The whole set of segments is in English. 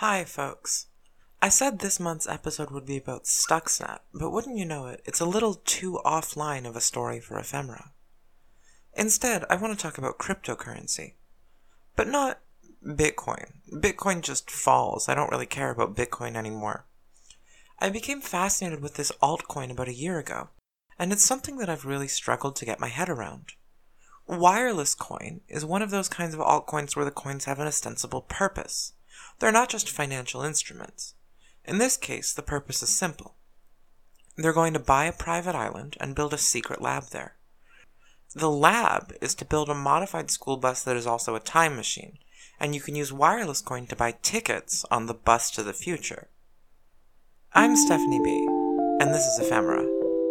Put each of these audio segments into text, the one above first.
Hi, folks. I said this month's episode would be about Stuxnet, but wouldn't you know it, it's a little too offline of a story for ephemera. Instead, I want to talk about cryptocurrency. But not Bitcoin. Bitcoin just falls. I don't really care about Bitcoin anymore. I became fascinated with this altcoin about a year ago, and it's something that I've really struggled to get my head around. Wireless coin is one of those kinds of altcoins where the coins have an ostensible purpose. They're not just financial instruments. In this case, the purpose is simple. They're going to buy a private island and build a secret lab there. The lab is to build a modified school bus that is also a time machine, and you can use wireless coin to buy tickets on the bus to the future. I'm Stephanie B., and this is Ephemera.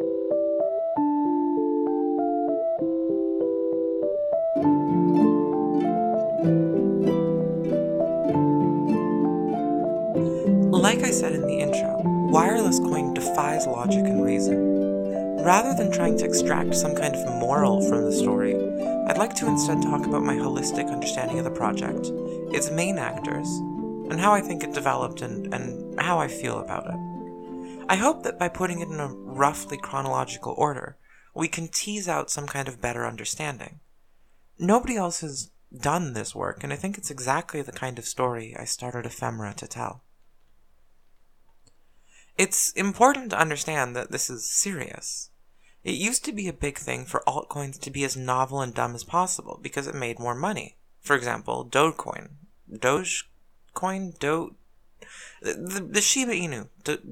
Like I said in the intro, wireless coin defies logic and reason. Rather than trying to extract some kind of moral from the story, I'd like to instead talk about my holistic understanding of the project, its main actors, and how I think it developed and how I feel about it. I hope that by putting it in a roughly chronological order, we can tease out some kind of better understanding. Nobody else has done this work, and I think it's exactly the kind of story I started Ephemera to tell. It's important to understand that this is serious. It used to be a big thing for altcoins to be as novel and dumb as possible because it made more money. For example, Dogecoin. Dogecoin? The Shiba Inu.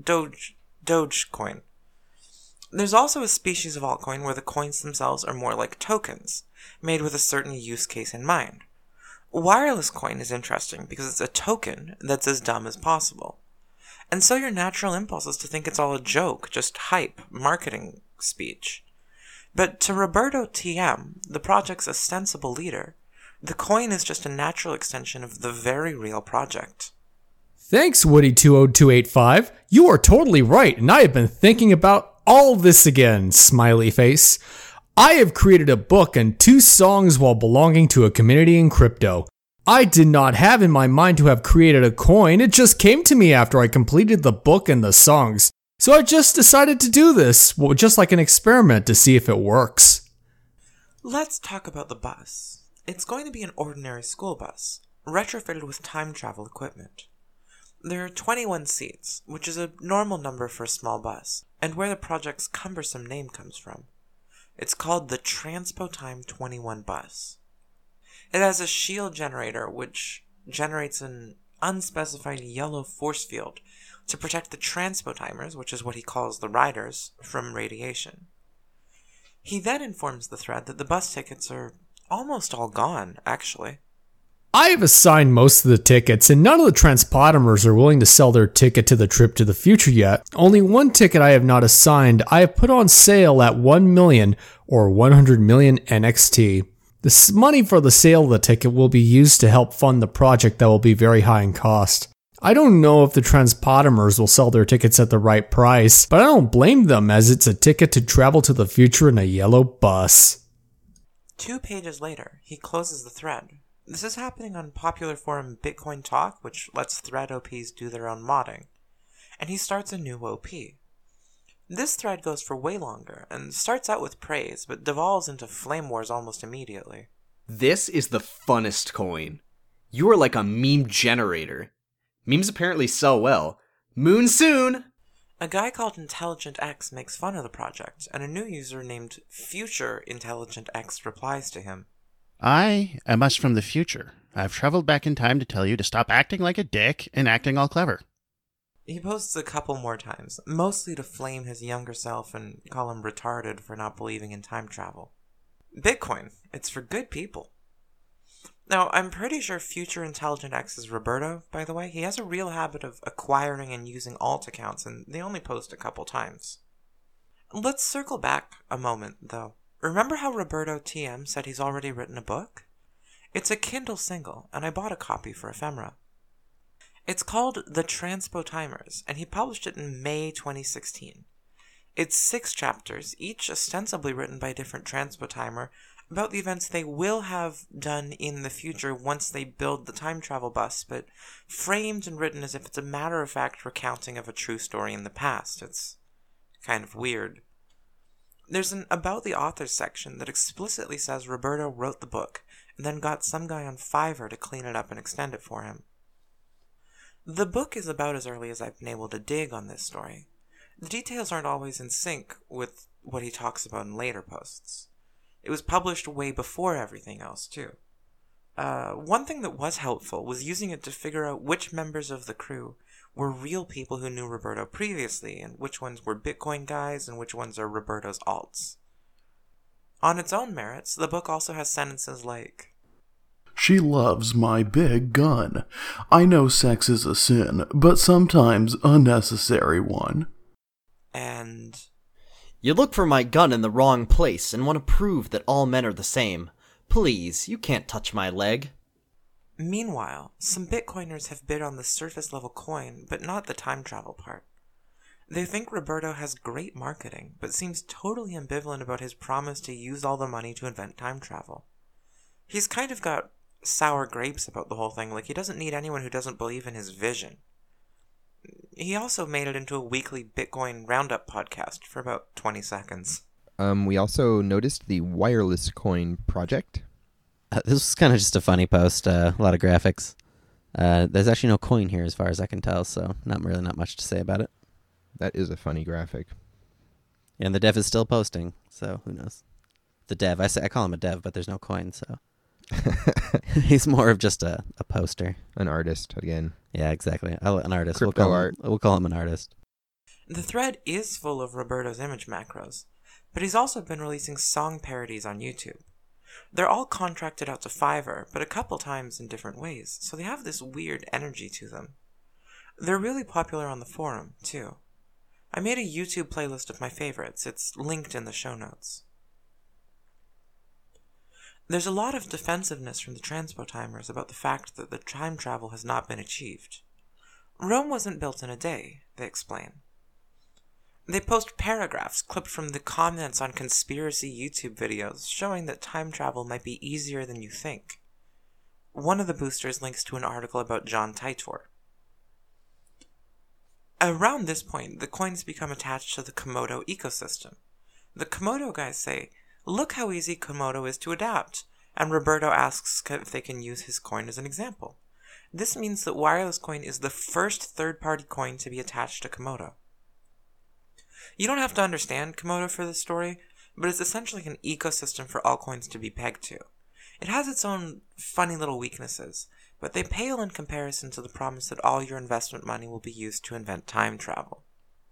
Dogecoin. There's also a species of altcoin where the coins themselves are more like tokens, made with a certain use case in mind. Wireless coin is interesting because it's a token that's as dumb as possible. And so your natural impulse is to think it's all a joke, just hype, marketing speech. But to Roberto TM, the project's ostensible leader, the coin is just a natural extension of the very real project. Thanks, Woody20285. You are totally right, and I have been thinking about all this again, smiley face. I have created a book and 2 songs while belonging to a community in crypto. I did not have in my mind to have created a coin, it just came to me after I completed the book and the songs. So I just decided to do this, just like an experiment to see if it works. Let's talk about the bus. It's going to be an ordinary school bus, retrofitted with time travel equipment. There are 21 seats, which is a normal number for a small bus, and where the project's cumbersome name comes from. It's called the TranspoTime 21 bus. It has a shield generator which generates an unspecified yellow force field to protect the transpotimers, which is what he calls the riders, from radiation. He then informs the thread that the bus tickets are almost all gone, actually. I have assigned most of the tickets, and none of the transpotimers are willing to sell their ticket to the trip to the future yet. Only one ticket I have not assigned I have put on sale at 1 million or 100 million NXT. The money for the sale of the ticket will be used to help fund the project that will be very high in cost. I don't know if the transpotimers will sell their tickets at the right price, but I don't blame them as it's a ticket to travel to the future in a yellow bus. 2 pages later, he closes the thread. This is happening on popular forum Bitcoin Talk, which lets thread OPs do their own modding. And he starts a new OP. This thread goes for way longer, and starts out with praise, but devolves into flame wars almost immediately. This is the funnest coin. You are like a meme generator. Memes apparently sell well. Moon soon! A guy called Intelligent X makes fun of the project, and a new user named Future Intelligent X replies to him. I am us from the future. I've traveled back in time to tell you to stop acting like a dick and acting all clever. He posts a couple more times, mostly to flame his younger self and call him retarded for not believing in time travel. Bitcoin, it's for good people. Now, I'm pretty sure Future Intelligent X is Roberto, by the way. He has a real habit of acquiring and using alt accounts, and they only post a couple times. Let's circle back a moment, though. Remember how Roberto TM said he's already written a book? It's a Kindle single, and I bought a copy for Ephemera. It's called The Transpotimers, and he published it in May 2016. It's 6 chapters, each ostensibly written by a different transpotimer, about the events they will have done in the future once they build the time travel bus, but framed and written as if it's a matter-of-fact recounting of a true story in the past. It's kind of weird. There's an About the Authors section that explicitly says Roberto wrote the book and then got some guy on Fiverr to clean it up and extend it for him. The book is about as early as I've been able to dig on this story. The details aren't always in sync with what he talks about in later posts. It was published way before everything else, too. One thing that was helpful was using it to figure out which members of the crew were real people who knew Roberto previously, and which ones were Bitcoin guys, and which ones are Roberto's alts. On its own merits, the book also has sentences like, "She loves my big gun. I know sex is a sin, but sometimes a necessary one." And, "You look for my gun in the wrong place and want to prove that all men are the same. Please, you can't touch my leg." Meanwhile, some Bitcoiners have bid on the surface-level coin, but not the time travel part. They think Roberto has great marketing, but seems totally ambivalent about his promise to use all the money to invent time travel. He's kind of got sour grapes about the whole thing, like he doesn't need anyone who doesn't believe in his vision. He also made it into a weekly Bitcoin Roundup podcast for about 20 seconds. We also noticed the Wireless Coin project. This was kind of just a funny post, a lot of graphics. There's actually no coin here as far as I can tell, so not much to say about it. That is a funny graphic. And the dev is still posting, so who knows. The dev, I call him a dev, but there's no coin, so. He's more of just a poster. An artist, again. Yeah, exactly. An artist. Crypto art. We'll call him an artist. The thread is full of Roberto's image macros, but he's also been releasing song parodies on YouTube. They're all contracted out to Fiverr, but a couple times in different ways, so they have this weird energy to them. They're really popular on the forum, too. I made a YouTube playlist of my favorites. It's linked in the show notes. There's a lot of defensiveness from the transpo timers about the fact that the time travel has not been achieved. Rome wasn't built in a day, they explain. They post paragraphs clipped from the comments on conspiracy YouTube videos showing that time travel might be easier than you think. One of the boosters links to an article about John Titor. Around this point, the coins become attached to the Komodo ecosystem. The Komodo guys say, "Look how easy Komodo is to adapt," and Roberto asks if they can use his coin as an example. This means that Wireless Coin is the first third-party coin to be attached to Komodo. You don't have to understand Komodo for this story, but it's essentially an ecosystem for all coins to be pegged to. It has its own funny little weaknesses, but they pale in comparison to the promise that all your investment money will be used to invent time travel.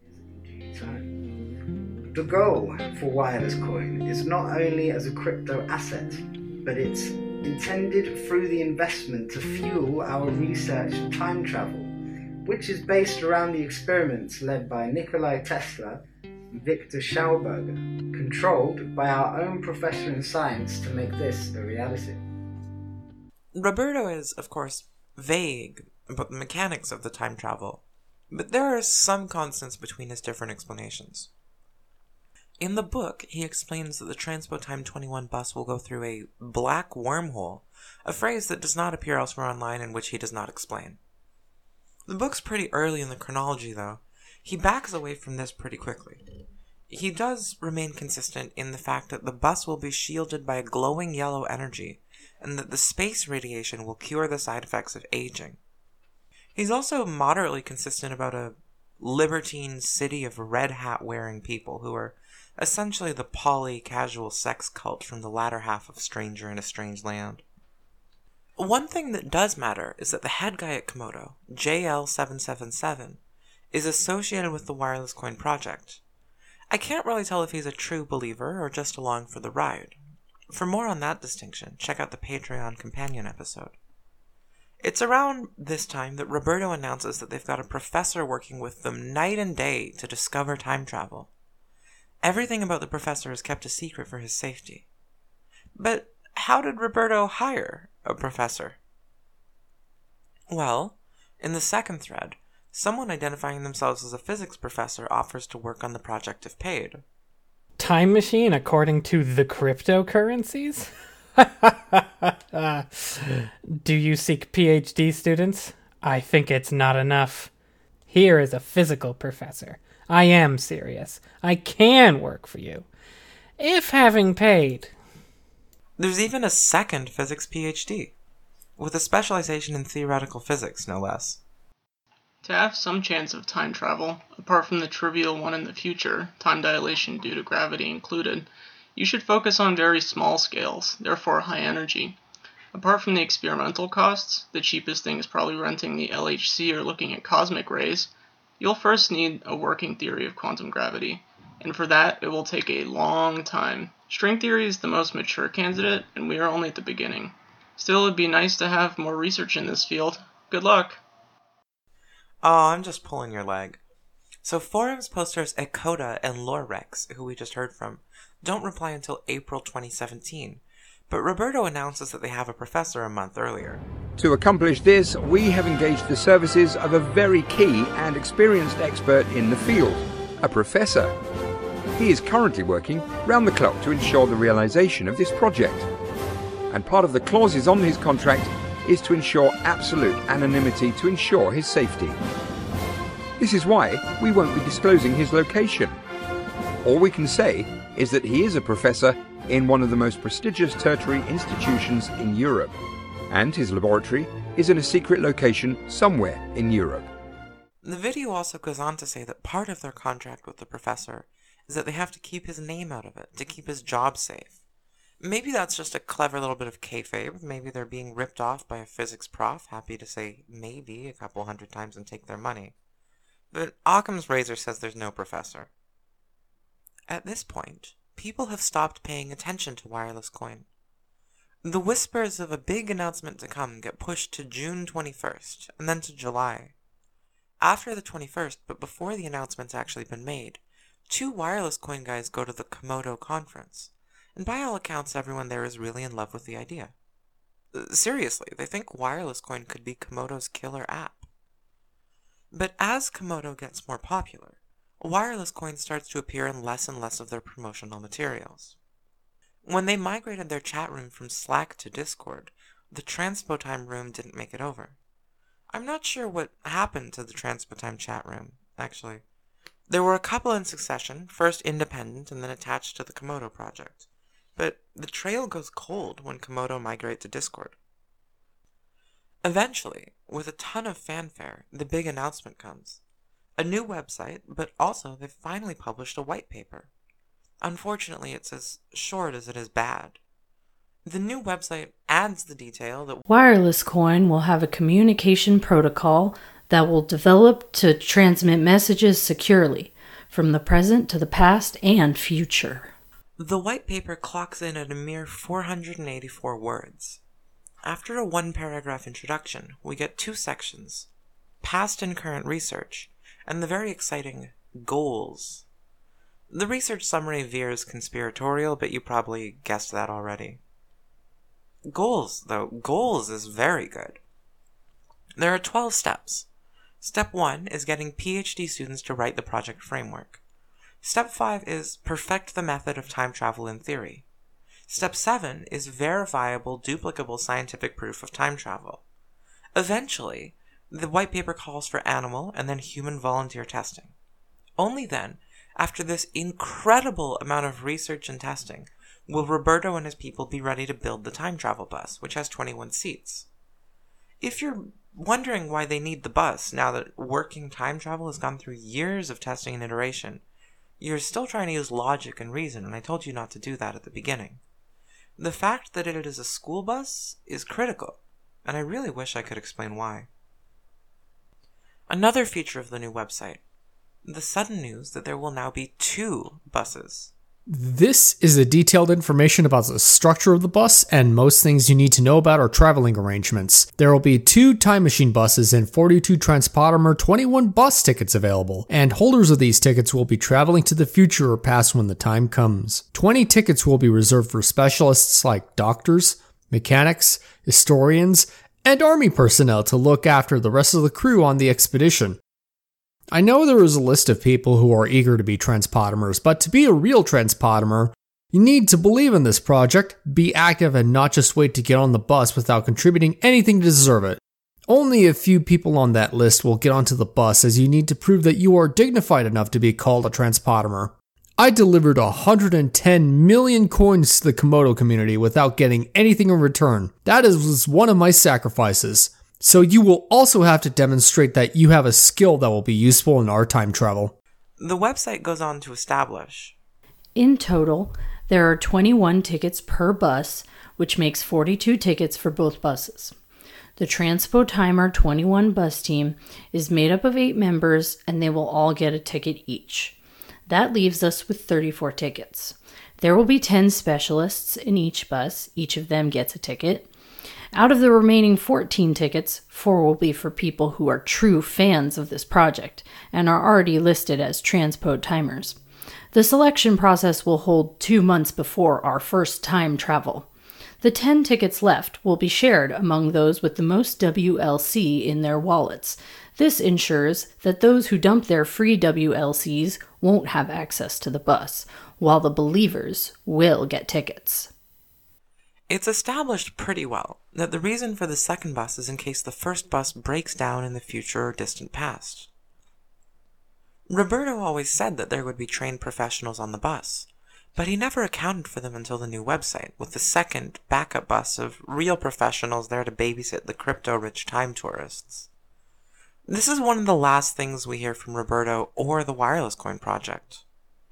The goal for Wireless Coin is not only as a crypto asset, but it's intended through the investment to fuel our research time travel, which is based around the experiments led by Nikola Tesla and Victor Schauberger, controlled by our own professor in science to make this a reality. Roberto is, of course, vague about the mechanics of the time travel, but there are some constants between his different explanations. In the book, he explains that the Transpo Time 21 bus will go through a black wormhole, a phrase that does not appear elsewhere online and which he does not explain. The book's pretty early in the chronology, though. He backs away from this pretty quickly. He does remain consistent in the fact that the bus will be shielded by a glowing yellow energy, and that the space radiation will cure the side effects of aging. He's also moderately consistent about a libertine city of red hat-wearing people who are essentially the poly-casual sex cult from the latter half of Stranger in a Strange Land. One thing that does matter is that the head guy at Komodo, JL777, is associated with the Wireless Coin project. I can't really tell if he's a true believer or just along for the ride. For more on that distinction, check out the Patreon companion episode. It's around this time that Roberto announces that they've got a professor working with them night and day to discover time travel. Everything about the professor is kept a secret for his safety. But how did Roberto hire a professor? Well, in the second thread, someone identifying themselves as a physics professor offers to work on the project if paid. time machine according to the cryptocurrencies? Do you seek PhD students? I think it's not enough. Here is a physical professor. I am serious. I can work for you. If having paid. There's even a second physics PhD, with a specialization in theoretical physics, no less. To have some chance of time travel, apart from the trivial one in the future, time dilation due to gravity included, you should focus on very small scales, therefore high energy. Apart from the experimental costs, the cheapest thing is probably renting the LHC or looking at cosmic rays, you'll first need a working theory of quantum gravity, and for that it will take a long time. String theory is the most mature candidate, and we are only at the beginning. Still, it'd be nice to have more research in this field. Good luck! Oh, I'm just pulling your leg. So forums posters Ekoda and Lorex, who we just heard from, don't reply until April 2017, but Roberto announces that they have a professor a month earlier. To accomplish this, we have engaged the services of a very key and experienced expert in the field, a professor. He is currently working round the clock to ensure the realization of this project. And part of the clauses on his contract is to ensure absolute anonymity to ensure his safety. This is why we won't be disclosing his location. All we can say is that he is a professor in one of the most prestigious tertiary institutions in Europe, and his laboratory is in a secret location somewhere in Europe. The video also goes on to say that part of their contract with the professor is that they have to keep his name out of it, to keep his job safe. Maybe that's just a clever little bit of kayfabe. Maybe they're being ripped off by a physics prof, happy to say maybe a couple hundred times and take their money. But Occam's razor says there's no professor. At this point, people have stopped paying attention to Wireless Coin. The whispers of a big announcement to come get pushed to June 21st, and then to July. After the 21st, but before the announcement's actually been made, 2 Wireless Coin guys go to the Komodo conference, and by all accounts everyone there is really in love with the idea. Seriously, they think Wireless Coin could be Komodo's killer app. But as Komodo gets more popular, Wireless Coin starts to appear in less and less of their promotional materials. When they migrated their chat room from Slack to Discord, the Transpo Time room didn't make it over. I'm not sure what happened to the Transpo Time chat room, actually. There were a couple in succession, first independent and then attached to the Komodo project. But the trail goes cold when Komodo migrate to Discord. Eventually, with a ton of fanfare, the big announcement comes. A new website, but also they've finally published a white paper. Unfortunately, it's as short as it is bad. The new website adds the detail that Wireless Coin will have a communication protocol that will develop to transmit messages securely from the present to the past and future. The white paper clocks in at a mere 484 words. After a 1-paragraph introduction, we get 2 sections, past and current research, and the very exciting goals. The research summary veers conspiratorial, but you probably guessed that already. Goals is very good. There are 12 steps. Step 1 is getting PhD students to write the project framework. Step 5 is perfect the method of time travel in theory. Step 7 is verifiable, duplicable scientific proof of time travel. Eventually, the white paper calls for animal and then human volunteer testing. Only then, after this incredible amount of research and testing, will Roberto and his people be ready to build the time travel bus, which has 21 seats. If you're wondering why they need the bus now that working time travel has gone through years of testing and iteration, you're still trying to use logic and reason, and I told you not to do that at the beginning. The fact that it is a school bus is critical, and I really wish I could explain why. Another feature of the new website, the sudden news that there will now be 2 buses. This is the detailed information about the structure of the bus and most things you need to know about our traveling arrangements. There will be 2 time machine buses and 42 Transpotimer 21 bus tickets available, and holders of these tickets will be traveling to the future or past when the time comes. 20 tickets will be reserved for specialists like doctors, mechanics, historians, and army personnel to look after the rest of the crew on the expedition. I know there is a list of people who are eager to be Transpotimers, but to be a real Transpotimer, you need to believe in this project, be active, and not just wait to get on the bus without contributing anything to deserve it. Only a few people on that list will get onto the bus, as you need to prove that you are dignified enough to be called a Transpotimer. I delivered 110 million coins to the Komodo community without getting anything in return. That was one of my sacrifices. So you will also have to demonstrate that you have a skill that will be useful in our time travel. The website goes on to establish. In total, there are 21 tickets per bus, which makes 42 tickets for both buses. The Transpotimer 21 bus team is made up of 8 members, and they will all get a ticket each. That leaves us with 34 tickets. There will be 10 specialists in each bus. Each of them gets a ticket. Out of the remaining 14 tickets, 4 will be for people who are true fans of this project and are already listed as Transpotimers. The selection process will hold 2 months before our first time travel. The 10 tickets left will be shared among those with the most WLC in their wallets. This ensures that those who dump their free WLCs won't have access to the bus, while the believers will get tickets. It's established pretty well that the reason for the second bus is in case the first bus breaks down in the future or distant past. Roberto always said that there would be trained professionals on the bus, but he never accounted for them until the new website, with the second backup bus of real professionals there to babysit the crypto-rich time tourists. This is one of the last things we hear from Roberto or the Wireless Coin Project.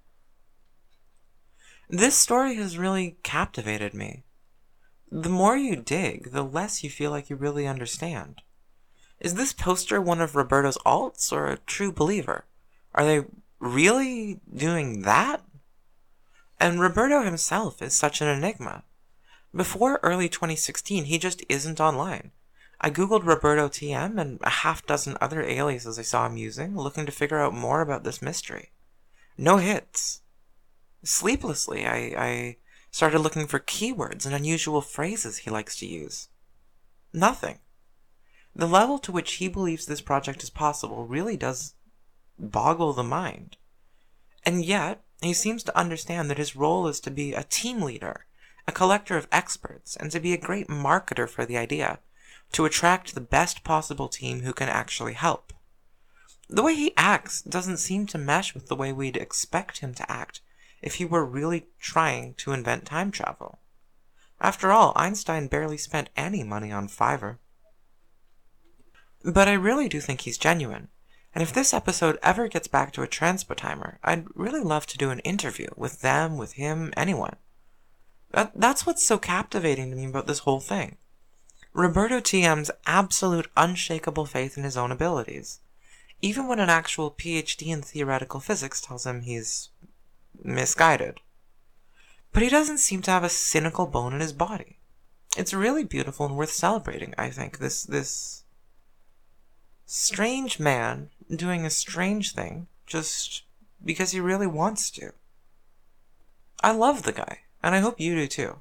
This story has really captivated me. The more you dig, the less you feel like you really understand. Is this poster one of Roberto's alts or a true believer? Are they really doing that? And Roberto himself is such an enigma. Before early 2016, he just isn't online. I googled Roberto TM and a half dozen other aliases I saw him using, looking to figure out more about this mystery. No hits. Sleeplessly, I started looking for keywords and unusual phrases he likes to use. Nothing. The level to which he believes this project is possible really does boggle the mind. And yet, he seems to understand that his role is to be a team leader, a collector of experts, and to be a great marketer for the idea, to attract the best possible team who can actually help. The way he acts doesn't seem to mesh with the way we'd expect him to act if he were really trying to invent time travel. After all, Einstein barely spent any money on Fiverr. But I really do think he's genuine, and if this episode ever gets back to a Transpotimer, I'd really love to do an interview with them, with him, anyone. That's what's so captivating to me about this whole thing. Roberto TM's absolute unshakable faith in his own abilities, even when an actual PhD in theoretical physics tells him he's misguided. But he doesn't seem to have a cynical bone in his body. It's really beautiful and worth celebrating, I think, this strange man doing a strange thing just because he really wants to. I love the guy, and I hope you do too.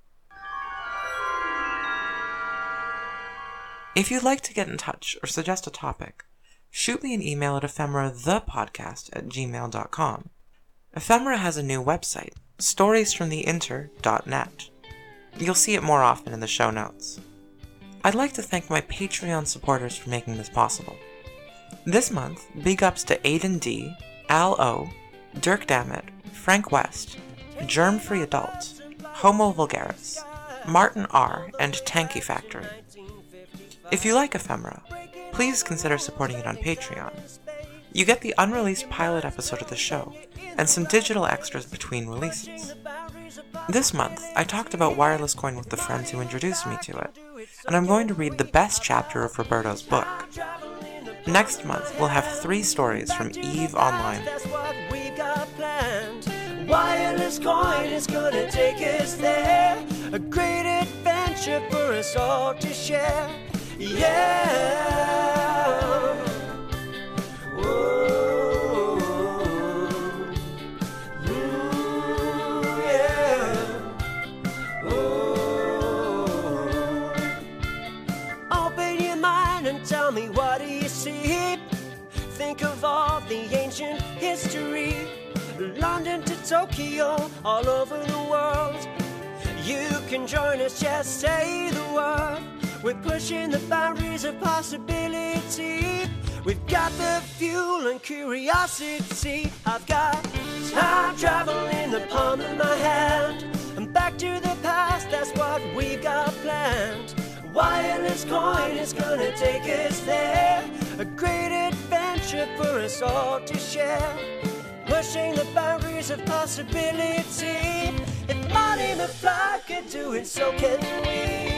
If you'd like to get in touch or suggest a topic, shoot me an email at ephemerathepodcast@gmail.com. Ephemera has a new website, storiesfromtheinter.net. You'll see it more often in the show notes. I'd like to thank my Patreon supporters for making this possible. This month, big ups to Aiden D, Al O, Dirk Dammit, Frank West, Germ Free Adult, Homo Vulgaris, Martin R, and Tanky Factory. If you like Ephemera, please consider supporting it on Patreon. You get the unreleased pilot episode of the show, and some digital extras between releases. This month, I talked about Wireless Coin with the friends who introduced me to it, and I'm going to read the best chapter of Roberto's book. Next month, we'll have 3 stories from EVE Online. Wireless Coin is gonna take us there. A great adventure for us all to share. Yeah. Whoa. Ooh, yeah. Oh. Open your mind and tell me, what do you see? Think of all the ancient history. London to Tokyo, all over the world. You can join us, just say the word. We're pushing the boundaries of possibility. We've got the fuel and curiosity. I've got time travel in the palm of my hand. And back to the past, that's what we've got planned. Wireless coin is gonna take us there. A great adventure for us all to share. Pushing the boundaries of possibility. If Marty McFly could do it, so can we.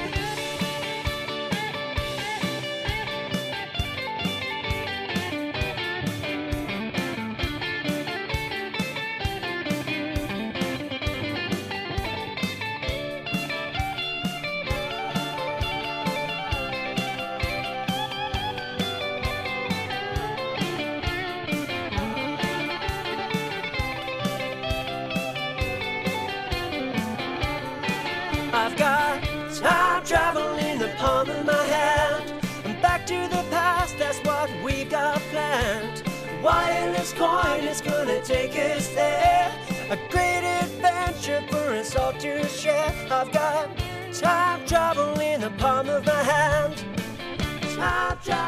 I've got time travel in the palm of my hand. And back to the past, that's what we got planned. Wireless coin is gonna take us there. A great adventure for us all to share. I've got time travel in the palm of my hand. Time travel.